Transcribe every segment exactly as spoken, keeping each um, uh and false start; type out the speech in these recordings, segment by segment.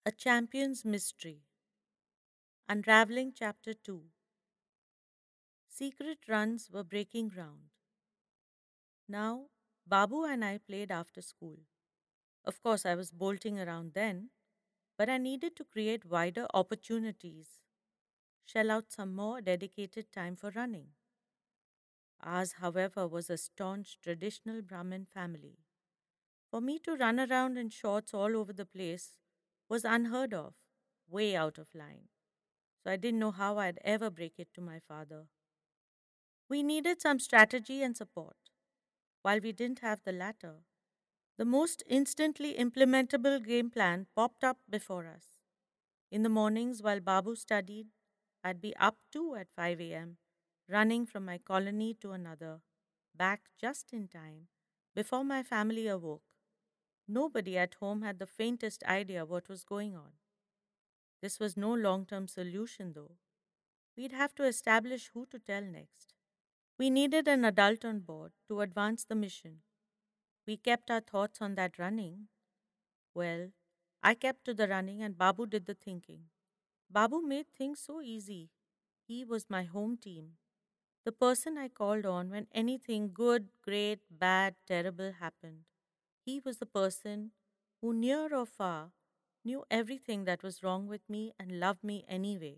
A Champion's Mystery. Unraveling Chapter two. Secret runs were breaking ground. Now, Babu and I played after school. Of course, I was bolting around then, but I needed to create wider opportunities, shell out some more dedicated time for running. Ours, however, was a staunch traditional Brahmin family. For me to run around in shorts all over the place was unheard of, way out of line. So I didn't know how I'd ever break it to my father. We needed some strategy and support. While we didn't have the latter, the most instantly implementable game plan popped up before us. In the mornings, while Babu studied, I'd be up too at five a m, running from my colony to another, back just in time, before my family awoke. Nobody at home had the faintest idea what was going on. This was no long term solution, though. We'd have to establish who to tell next. We needed an adult on board to advance the mission. We kept our thoughts on that running. Well, I kept to the running and Babu did the thinking. Babu made things so easy. He was my home team, the person I called on when anything good, great, bad, terrible happened. He was the person who, near or far, knew everything that was wrong with me and loved me anyway.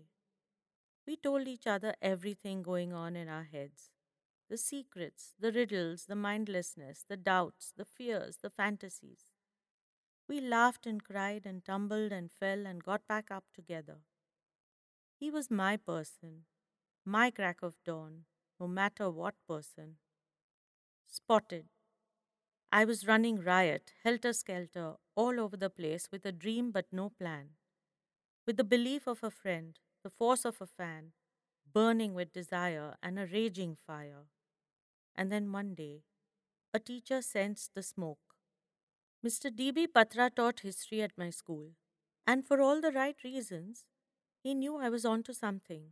We told each other everything going on in our heads, the secrets, the riddles, the mindlessness, the doubts, the fears, the fantasies. We laughed and cried and tumbled and fell and got back up together. He was my person, my crack of dawn, no matter what person. Spotted. I was running riot, helter skelter, all over the place with a dream but no plan, with the belief of a friend, the force of a fan, burning with desire and a raging fire. And then one day, a teacher sensed the smoke. Mister D B Patra taught history at my school, and for all the right reasons, he knew I was onto something.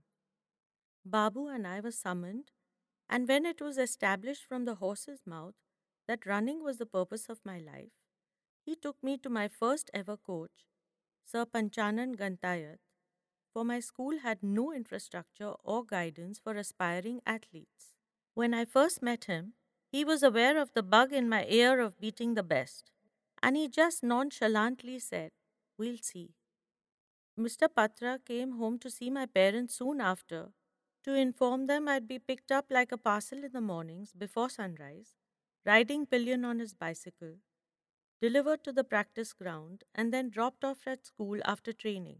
Babu and I were summoned, and when it was established from the horse's mouth that running was the purpose of my life, he took me to my first ever coach, Sir Panchanan Gantayat, for my school had no infrastructure or guidance for aspiring athletes. When I first met him, he was aware of the bug in my ear of beating the best, and he just nonchalantly said, "We'll see." Mister Patra came home to see my parents soon after to inform them I'd be picked up like a parcel in the mornings before sunrise, riding pillion on his bicycle, delivered to the practice ground, and then dropped off at school after training.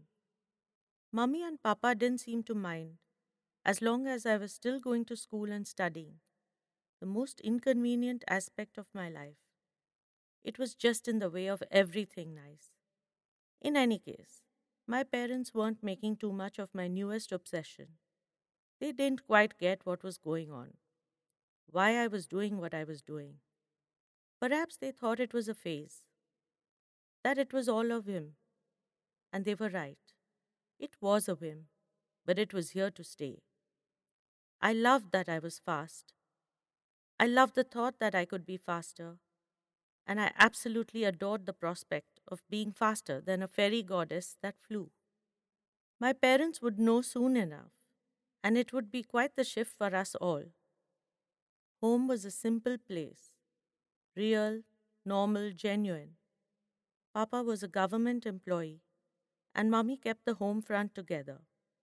Mummy and Papa didn't seem to mind, as long as I was still going to school and studying, the most inconvenient aspect of my life. It was just in the way of everything nice. In any case, my parents weren't making too much of my newest obsession. They didn't quite get what was going on, why I was doing what I was doing. Perhaps they thought it was a phase, that it was all a whim, and they were right. It was a whim, but it was here to stay. I loved that I was fast. I loved the thought that I could be faster, and I absolutely adored the prospect of being faster than a fairy goddess that flew. My parents would know soon enough, and it would be quite the shift for us all. Home was a simple place, real, normal, genuine. Papa was a government employee, and Mummy kept the home front together.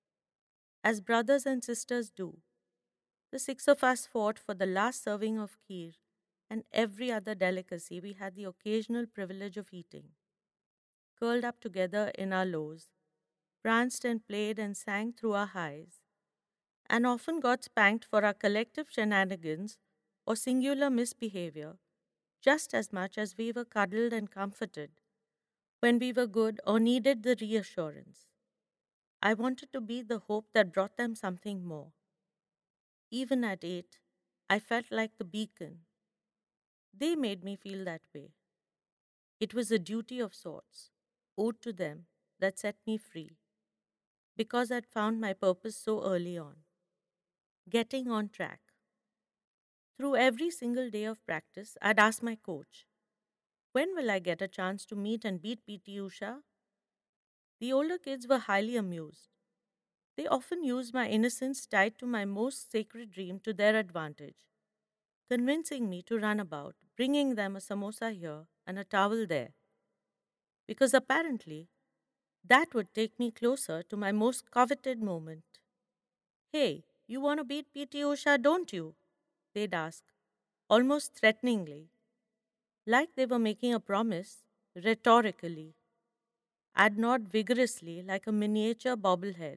As brothers and sisters do, the six of us fought for the last serving of kheer and every other delicacy we had the occasional privilege of eating. Curled up together in our lows, pranced and played and sang through our highs, and often got spanked for our collective shenanigans or singular misbehavior just as much as we were cuddled and comforted when we were good or needed the reassurance. I wanted to be the hope that brought them something more. Even at eight, I felt like the beacon. They made me feel that way. It was a duty of sorts, owed to them, that set me free, because I'd found my purpose so early on. Getting on track. Through every single day of practice, I'd ask my coach, when will I get a chance to meet and beat P T Usha? The older kids were highly amused. They often used my innocence tied to my most sacred dream to their advantage, convincing me to run about, bringing them a samosa here and a towel there, because apparently that would take me closer to my most coveted moment. Hey, you want to beat P T Usha, don't you? They'd ask, almost threateningly, like they were making a promise, rhetorically. I'd nod vigorously like a miniature bobblehead.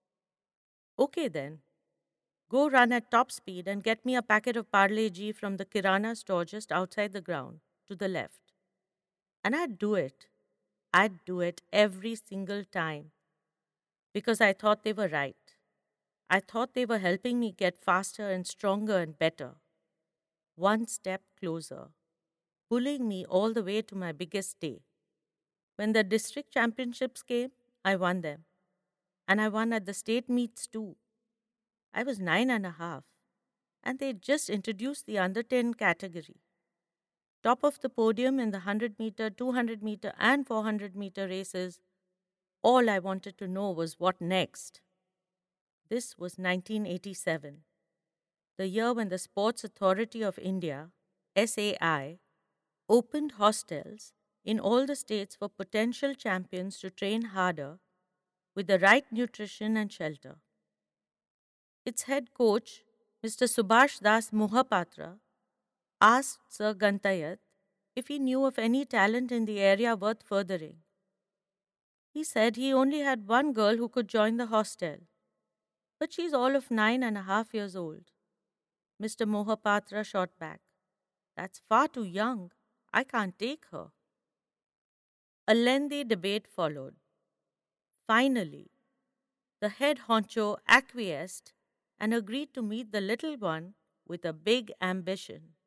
Okay then, go run at top speed and get me a packet of Parle G from the Kirana store just outside the ground, to the left. And I'd do it. I'd do it every single time because I thought they were right. I thought they were helping me get faster and stronger and better, one step closer, pulling me all the way to my biggest day. When the district championships came, I won them. And I won at the state meets too. I was nine and a half, and they just introduced the under ten category. Top of the podium in the one hundred meter, two hundred meter, and four hundred meter races. All I wanted to know was what next. This was nineteen eighty-seven, the year when the Sports Authority of India, S A I, opened hostels in all the states for potential champions to train harder with the right nutrition and shelter. Its head coach, Mister Subhash Das Mohapatra, asked Sir Gantayat if he knew of any talent in the area worth furthering. He said he only had one girl who could join the hostel, but she's all of nine and a half years old. Mister Mohapatra shot back. That's far too young. I can't take her. A lengthy debate followed. Finally, the head honcho acquiesced and agreed to meet the little one with a big ambition.